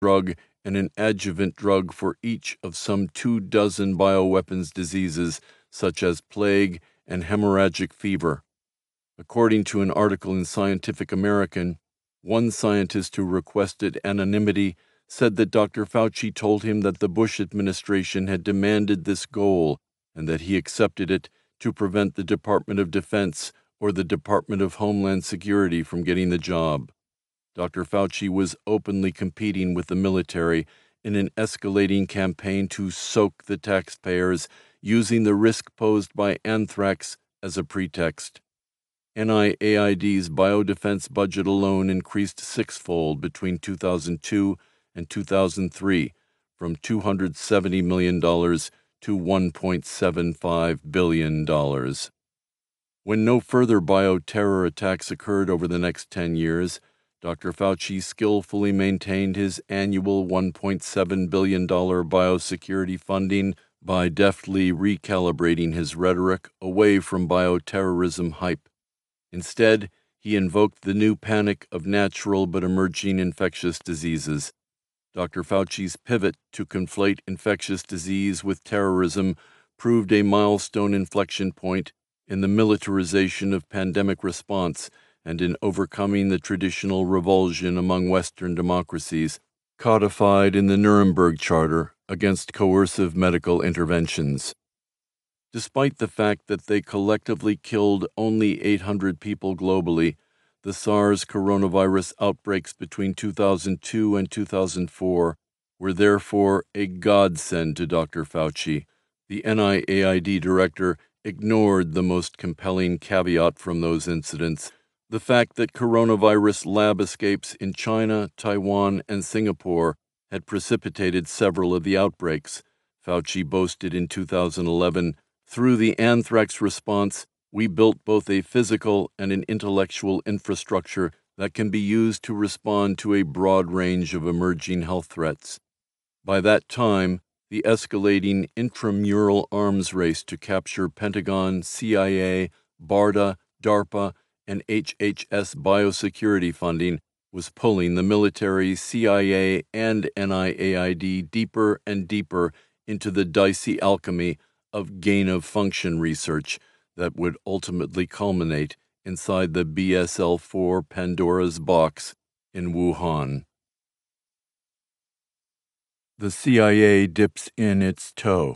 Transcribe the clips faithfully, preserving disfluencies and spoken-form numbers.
drug and an adjuvant drug for each of some two dozen bioweapons diseases, such as plague and hemorrhagic fever. According to an article in Scientific American, one scientist who requested anonymity said that Doctor Fauci told him that the Bush administration had demanded this goal and that he accepted it to prevent the Department of Defense or the Department of Homeland Security from getting the job. Doctor Fauci was openly competing with the military in an escalating campaign to soak the taxpayers, using the risk posed by anthrax as a pretext. N I A I D's biodefense budget alone increased sixfold between two thousand two and two thousand three, from two hundred seventy million dollars to one point seven five billion dollars. When no further bioterror attacks occurred over the next ten years, Doctor Fauci skillfully maintained his annual one point seven billion dollars biosecurity funding by deftly recalibrating his rhetoric away from bioterrorism hype. Instead, he invoked the new panic of natural but emerging infectious diseases. Doctor Fauci's pivot to conflate infectious disease with terrorism proved a milestone inflection point in the militarization of pandemic response and in overcoming the traditional revulsion among Western democracies, codified in the Nuremberg Charter against coercive medical interventions. Despite the fact that they collectively killed only eight hundred people globally, the SARS coronavirus outbreaks between two thousand two and two thousand four were therefore a godsend to Doctor Fauci. The N I A I D director ignored the most compelling caveat from those incidents: the fact that coronavirus lab escapes in China, Taiwan, and Singapore had precipitated several of the outbreaks. Fauci boasted in two thousand eleven, "Through the anthrax response, we built both a physical and an intellectual infrastructure that can be used to respond to a broad range of emerging health threats." By that time, the escalating intramural arms race to capture Pentagon, C I A, BARDA, DARPA, and H H S biosecurity funding was pulling the military, C I A, and N I A I D deeper and deeper into the dicey alchemy of gain-of-function research that would ultimately culminate inside the B S L four Pandora's box in Wuhan. The C I A dips in its toe.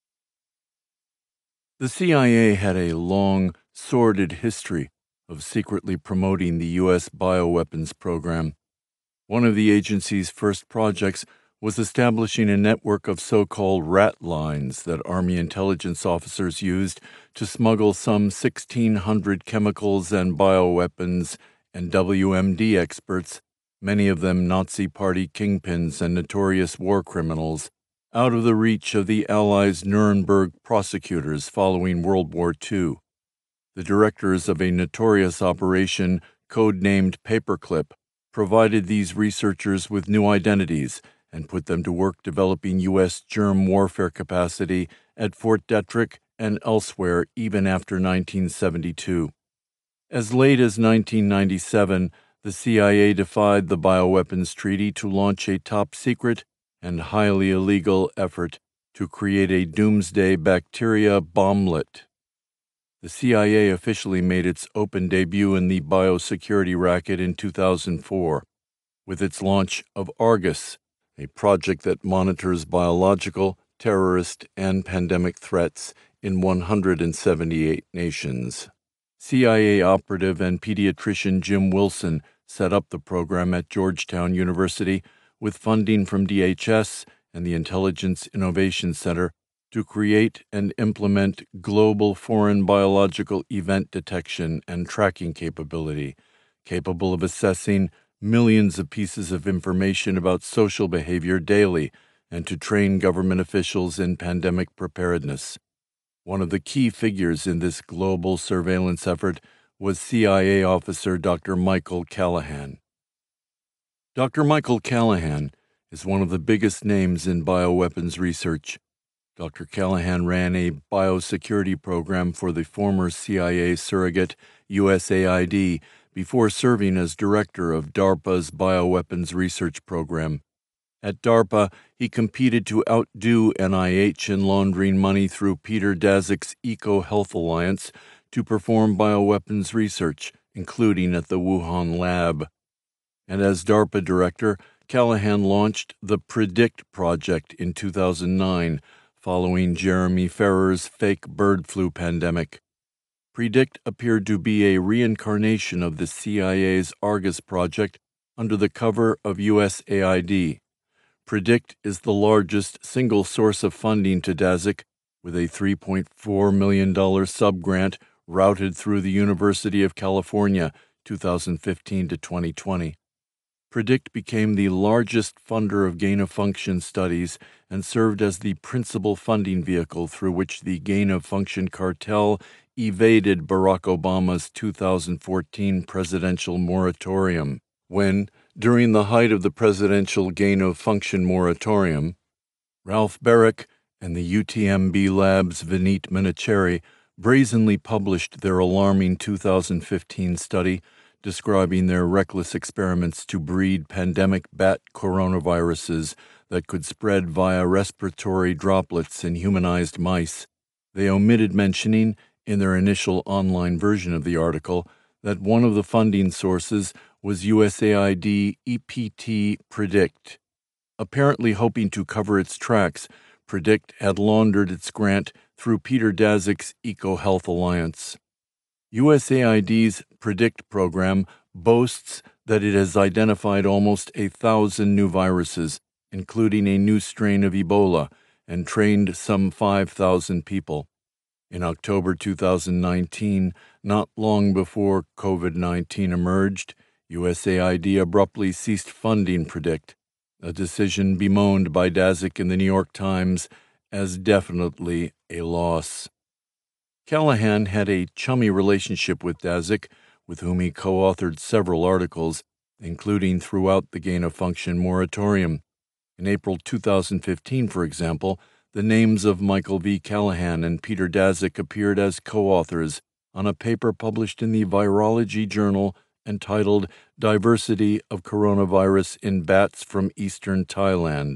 The C I A had a long, sordid history of secretly promoting the U S bioweapons program. One of the agency's first projects was establishing a network of so-called rat lines that Army intelligence officers used to smuggle some sixteen hundred chemicals and bioweapons and W M D experts, many of them Nazi Party kingpins and notorious war criminals, out of the reach of the Allies' Nuremberg prosecutors following World War Two. The directors of a notorious operation, codenamed Paperclip, provided these researchers with new identities and put them to work developing U S germ warfare capacity at Fort Detrick and elsewhere even after nineteen seventy-two. As late as nineteen ninety-seven, the C I A defied the Bioweapons Treaty to launch a top-secret and highly illegal effort to create a doomsday bacteria bomblet. The C I A officially made its open debut in the biosecurity racket in two thousand four, with its launch of Argus, a project that monitors biological, terrorist, and pandemic threats in one hundred seventy-eight nations. C I A operative and pediatrician Jim Wilson set up the program at Georgetown University with funding from D H S and the Intelligence Innovation Center to create and implement global foreign biological event detection and tracking capability, capable of assessing millions of pieces of information about social behavior daily, and to train government officials in pandemic preparedness. One of the key figures in this global surveillance effort was C I A officer Doctor Michael Callahan. Doctor Michael Callahan is one of the biggest names in bioweapons research. Doctor Callahan ran a biosecurity program for the former C I A surrogate U S A I D before serving as director of DARPA's bioweapons research program. At DARPA, he competed to outdo N I H in laundering money through Peter Daszak's EcoHealth Alliance to perform bioweapons research, including at the Wuhan lab. And as DARPA director, Callahan launched the PREDICT project in two thousand nine, following Jeremy Farrer's fake bird flu pandemic. PREDICT appeared to be a reincarnation of the C I A's Argus project under the cover of U S A I D. PREDICT is the largest single source of funding to Daszak, with a three point four million dollars subgrant routed through the University of California, two thousand fifteen to twenty twenty. PREDICT became the largest funder of gain-of-function studies and served as the principal funding vehicle through which the gain-of-function cartel evaded Barack Obama's two thousand fourteen presidential moratorium, when, during the height of the presidential gain-of-function moratorium, Ralph Baric and the U T M B Lab's Vineet Menachery brazenly published their alarming two thousand fifteen study describing their reckless experiments to breed pandemic bat coronaviruses that could spread via respiratory droplets in humanized mice. They omitted mentioning, in their initial online version of the article, that one of the funding sources was U S A I D E P T PREDICT. Apparently hoping to cover its tracks, PREDICT had laundered its grant through Peter Daszak's EcoHealth Alliance. U S A I D's PREDICT program boasts that it has identified almost a thousand new viruses, including a new strain of Ebola, and trained some five thousand people. In October two thousand nineteen, not long before COVID nineteen emerged, U S A I D abruptly ceased funding PREDICT, a decision bemoaned by Daszak in the New York Times as definitely a loss. Callahan had a chummy relationship with Daszak, with whom he co-authored several articles, including throughout the gain-of-function moratorium. In April two thousand fifteen, for example, the names of Michael V. Callahan and Peter Daszak appeared as co-authors on a paper published in the Virology Journal entitled Diversity of Coronavirus in Bats from Eastern Thailand.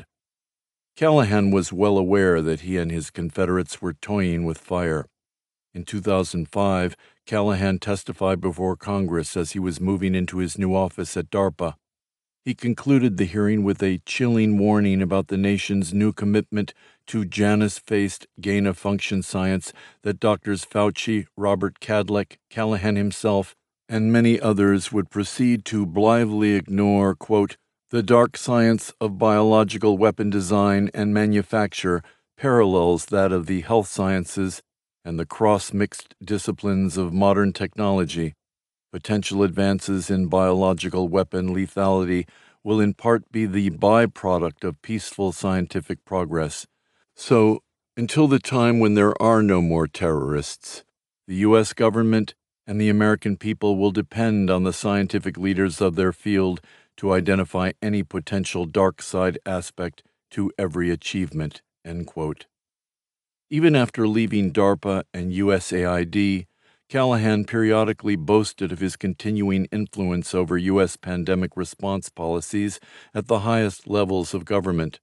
Callahan was well aware that he and his Confederates were toying with fire. In two thousand five, Callahan testified before Congress as he was moving into his new office at DARPA. He concluded the hearing with a chilling warning about the nation's new commitment to Janus-faced gain-of-function science that Doctors Fauci, Robert Kadlec, Callahan himself, and many others would proceed to blithely ignore, quote, "The dark science of biological weapon design and manufacture parallels that of the health sciences and the cross-mixed disciplines of modern technology. Potential advances in biological weapon lethality will in part be the byproduct of peaceful scientific progress. So, until the time when there are no more terrorists, the U S government and the American people will depend on the scientific leaders of their field to identify any potential dark side aspect to every achievement," end quote. Even after leaving DARPA and U S A I D, Callahan periodically boasted of his continuing influence over U S pandemic response policies at the highest levels of government.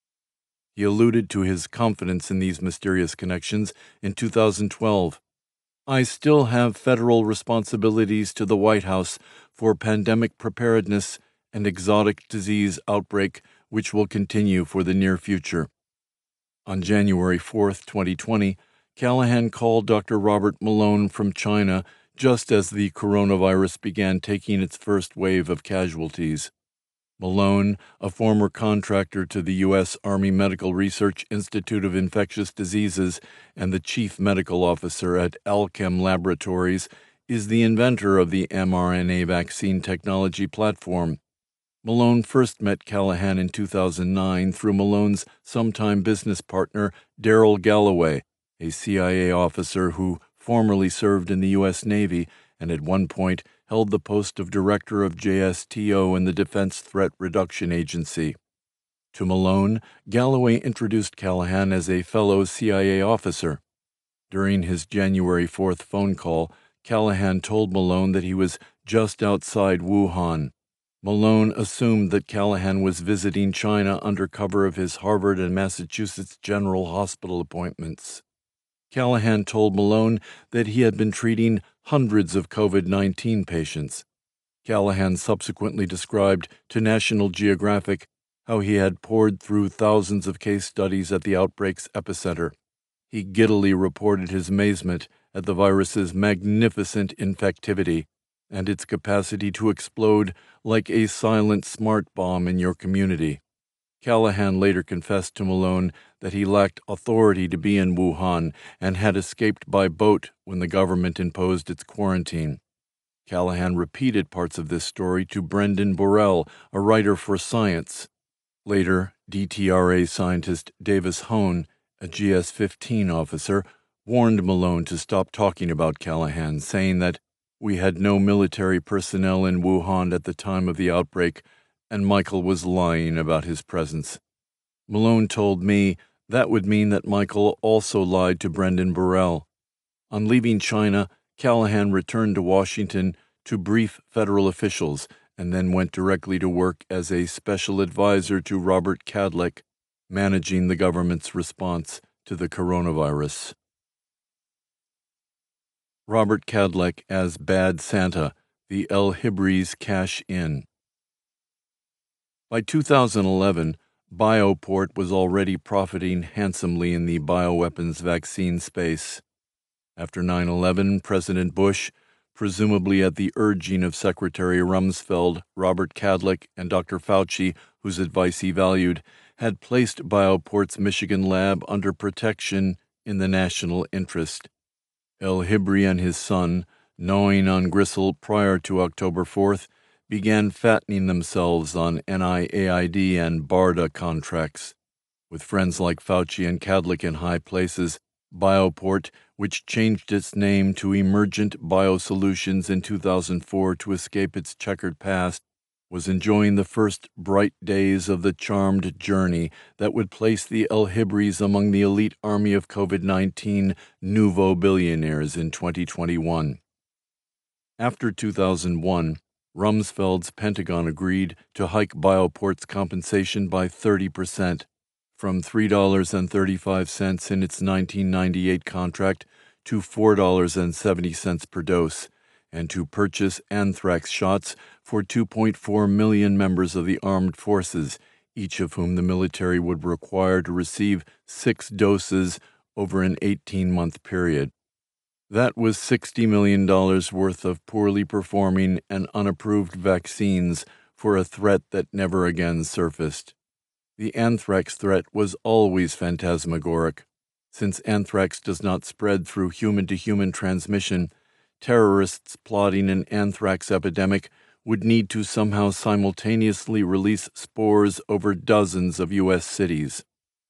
He alluded to his confidence in these mysterious connections in two thousand twelve. "I still have federal responsibilities to the White House for pandemic preparedness and exotic disease outbreak, which will continue for the near future." On January fourth, twenty twenty, Callahan called Doctor Robert Malone from China just as the coronavirus began taking its first wave of casualties. Malone, a former contractor to the U S Army Medical Research Institute of Infectious Diseases and the chief medical officer at Alchem Laboratories, is the inventor of the mRNA vaccine technology platform. Malone first met Callahan in two thousand nine through Malone's sometime business partner, Darrell Galloway, a C I A officer who formerly served in the U S Navy and at one point held the post of director of J S T O in the Defense Threat Reduction Agency. To Malone, Galloway introduced Callahan as a fellow C I A officer. During his January fourth phone call, Callahan told Malone that he was just outside Wuhan. Malone assumed that Callahan was visiting China under cover of his Harvard and Massachusetts General Hospital appointments. Callahan told Malone that he had been treating hundreds of COVID nineteen patients. Callahan subsequently described to National Geographic how he had poured through thousands of case studies at the outbreak's epicenter. He giddily reported his amazement at the virus's magnificent infectivity and its capacity to explode like a silent smart bomb in your community. Callahan later confessed to Malone that he lacked authority to be in Wuhan and had escaped by boat when the government imposed its quarantine. Callahan repeated parts of this story to Brendan Borrell, a writer for Science. Later, D T R A scientist Davis Hone, a G S fifteen officer, warned Malone to stop talking about Callahan, saying that we had no military personnel in Wuhan at the time of the outbreak, and Michael was lying about his presence. Malone told me that would mean that Michael also lied to Brendan Borrell. On leaving China, Callahan returned to Washington to brief federal officials and then went directly to work as a special advisor to Robert Kadlec, managing the government's response to the coronavirus. Robert Kadlec as Bad Santa, the El Hibris cash-in. By two thousand eleven, Bioport was already profiting handsomely in the bioweapons vaccine space. After nine eleven, President Bush, presumably at the urging of Secretary Rumsfeld, Robert Kadlec, and Doctor Fauci, whose advice he valued, had placed Bioport's Michigan lab under protection in the national interest. El Hibri and his son, gnawing on gristle prior to October fourth, began fattening themselves on N I A I D and BARDA contracts. With friends like Fauci and Kadlec in high places, Bioport, which changed its name to Emergent Biosolutions in two thousand four to escape its checkered past, was enjoying the first bright days of the charmed journey that would place the El Hibris among the elite army of COVID nineteen nouveau billionaires in twenty twenty-one. After two thousand one, Rumsfeld's Pentagon agreed to hike Bioport's compensation by thirty percent, from three dollars and thirty-five cents in its nineteen ninety-eight contract to four dollars and seventy cents per dose, and to purchase anthrax shots for two point four million members of the armed forces, each of whom the military would require to receive six doses over an eighteen-month period. That was sixty million dollars worth of poorly performing and unapproved vaccines for a threat that never again surfaced. The anthrax threat was always phantasmagoric. Since anthrax does not spread through human-to-human transmission, terrorists plotting an anthrax epidemic would need to somehow simultaneously release spores over dozens of U S cities.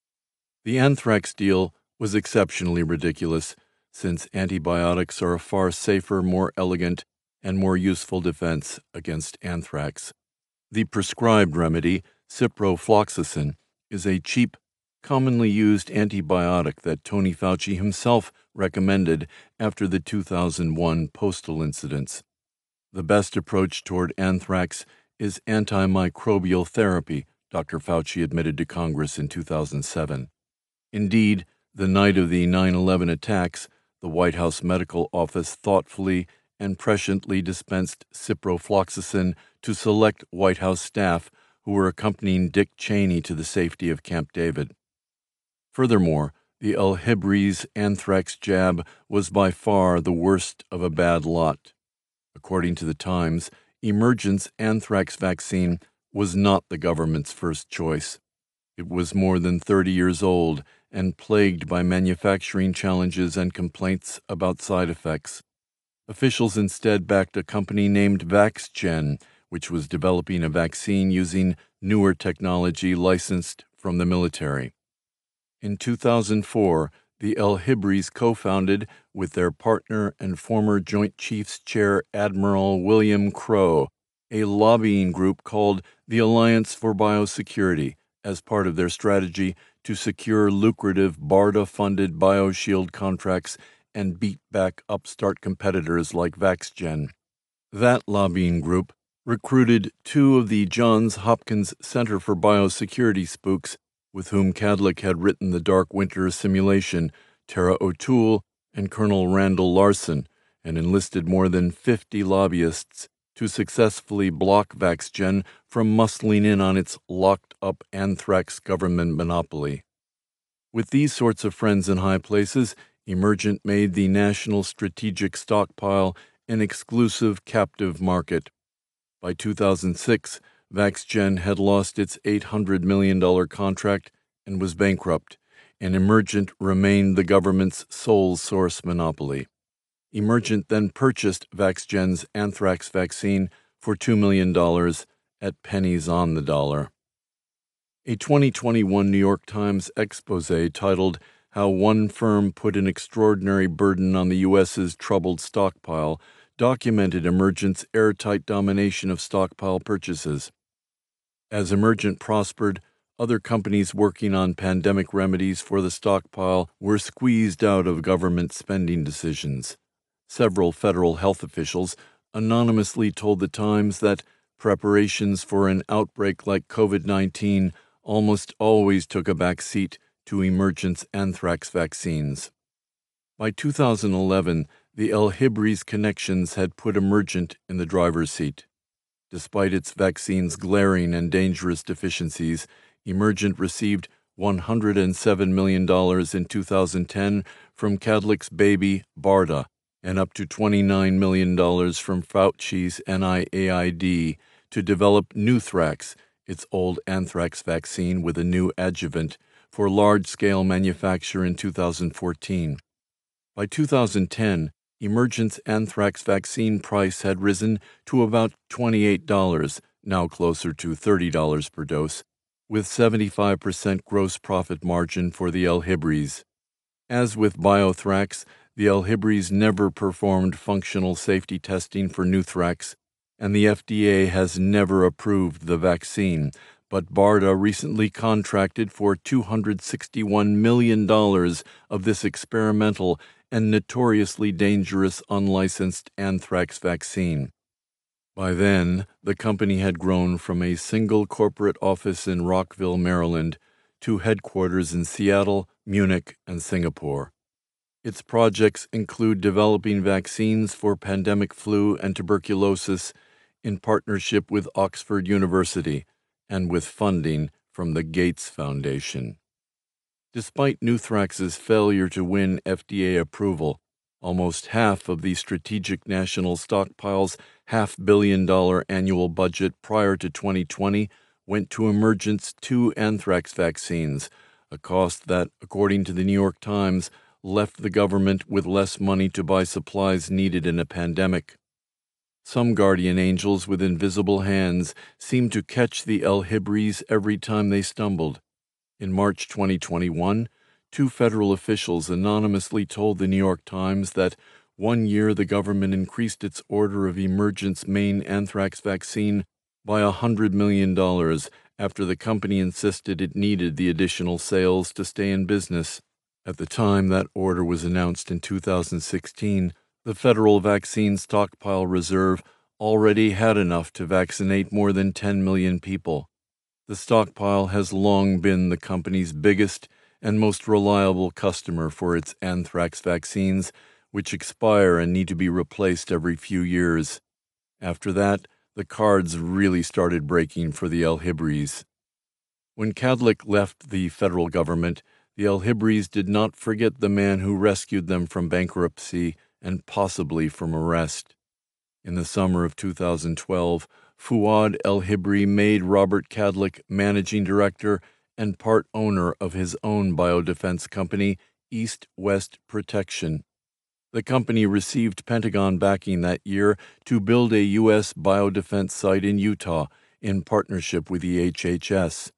The anthrax deal was exceptionally ridiculous, since antibiotics are a far safer, more elegant, and more useful defense against anthrax. The prescribed remedy, ciprofloxacin, is a cheap, commonly used antibiotic that Tony Fauci himself recommended after the two thousand one postal incidents. The best approach toward anthrax is antimicrobial therapy, Doctor Fauci admitted to Congress in two thousand seven. Indeed, the night of the nine eleven attacks, the White House Medical Office thoughtfully and presciently dispensed ciprofloxacin to select White House staff who were accompanying Dick Cheney to the safety of Camp David. Furthermore, the El Hibris anthrax jab was by far the worst of a bad lot. According to the Times, Emergent's anthrax vaccine was not the government's first choice. It was more than thirty years old and plagued by manufacturing challenges and complaints about side effects. Officials instead backed a company named VaxGen, which was developing a vaccine using newer technology licensed from the military. In two thousand four, the El Hibris co-founded, with their partner and former Joint Chiefs Chair Admiral William Crowe, a lobbying group called the Alliance for Biosecurity, as part of their strategy to secure lucrative BARDA-funded BioShield contracts and beat back upstart competitors like VaxGen. That lobbying group, recruited two of the Johns Hopkins Center for Biosecurity spooks with whom Kadlec had written The Dark Winter simulation, Tara O'Toole and Colonel Randall Larson, and enlisted more than fifty lobbyists to successfully block VaxGen from muscling in on its locked-up anthrax government monopoly. With these sorts of friends in high places, Emergent made the National Strategic Stockpile an exclusive captive market. By two thousand six, VaxGen had lost its eight hundred million dollars contract and was bankrupt, and Emergent remained the government's sole source monopoly. Emergent then purchased VaxGen's anthrax vaccine for two million dollars at pennies on the dollar. A twenty twenty-one New York Times expose titled How One Firm Put an Extraordinary Burden on the U S's Troubled Stockpile documented Emergent's airtight domination of stockpile purchases. As Emergent prospered, other companies working on pandemic remedies for the stockpile were squeezed out of government spending decisions. Several federal health officials anonymously told the Times that preparations for an outbreak like COVID nineteen almost always took a back seat to Emergent's anthrax vaccines. By two thousand eleven, the Elhibris connections had put Emergent in the driver's seat. Despite its vaccine's glaring and dangerous deficiencies, Emergent received one hundred seven million dollars in two thousand ten from Kadlec's baby, BARDA, and up to twenty-nine million dollars from Fauci's N I A I D to develop Nuthrax, its old anthrax vaccine with a new adjuvant, for large-scale manufacture in two thousand fourteen. By two thousand ten, Emergent's anthrax vaccine price had risen to about twenty-eight dollars, now closer to thirty dollars per dose, with seventy-five percent gross profit margin for the Elhibris. As with Biothrax, the Elhibris never performed functional safety testing for Nuthrax, and the F D A has never approved the vaccine, but BARDA recently contracted for two hundred sixty-one million dollars of this experimental and notoriously dangerous unlicensed anthrax vaccine. By then, the company had grown from a single corporate office in Rockville, Maryland, to headquarters in Seattle, Munich, and Singapore. Its projects include developing vaccines for pandemic flu and tuberculosis in partnership with Oxford University and with funding from the Gates Foundation. Despite Nuthrax's failure to win F D A approval, almost half of the Strategic National Stockpile's half-billion dollar annual budget prior to twenty twenty went to Emergent's two anthrax vaccines, a cost that, according to the New York Times, left the government with less money to buy supplies needed in a pandemic. Some guardian angels with invisible hands seemed to catch the Elhibris every time they stumbled. In March twenty twenty-one, two federal officials anonymously told the New York Times that one year the government increased its order of Emergent's main anthrax vaccine by one hundred million dollars after the company insisted it needed the additional sales to stay in business. At the time that order was announced in two thousand sixteen, the federal vaccine stockpile reserve already had enough to vaccinate more than ten million people. The stockpile has long been the company's biggest and most reliable customer for its anthrax vaccines, which expire and need to be replaced every few years. After that, the cards really started breaking for the Elhibris. When Kadlec left the federal government, the Elhibris did not forget the man who rescued them from bankruptcy and possibly from arrest. In the summer of two thousand twelve, Fuad Elhibri made Robert Kadlec managing director and part owner of his own biodefense company, East West Protection. The company received Pentagon backing that year to build a U S biodefense site in Utah in partnership with the H H S.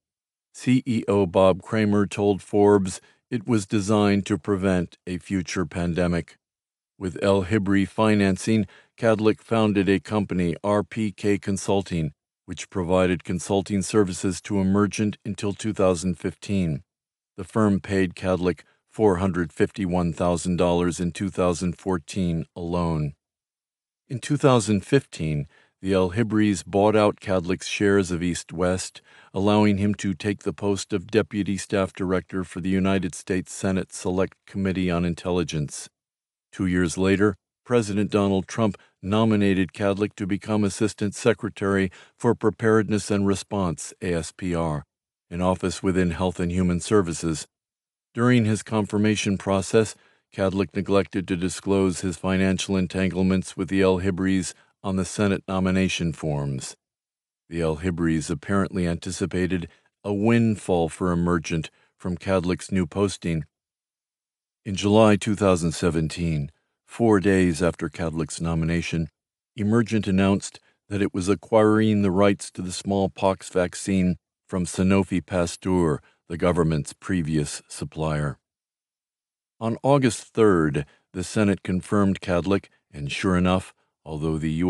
C E O Bob Kramer told Forbes it was designed to prevent a future pandemic. With Elhibri financing, Kadlec founded a company, R P K Consulting, which provided consulting services to Emergent until two thousand fifteen. The firm paid Kadlec four hundred fifty-one thousand dollars in two thousand fourteen alone. In two thousand fifteen, the El Hibris bought out Kadlec's shares of East West, allowing him to take the post of Deputy Staff Director for the United States Senate Select Committee on Intelligence. Two years later, President Donald Trump nominated Kadlec to become Assistant Secretary for Preparedness and Response, A S P R, an office within Health and Human Services. During his confirmation process, Kadlec neglected to disclose his financial entanglements with the El Hibris on the Senate nomination forms. The El Hibris apparently anticipated a windfall for Emergent from Kadlec's new posting. In July two thousand seventeen, four days after Kadlec's nomination, Emergent announced that it was acquiring the rights to the smallpox vaccine from Sanofi Pasteur, the government's previous supplier. On August third, the Senate confirmed Kadlec, and sure enough, although the U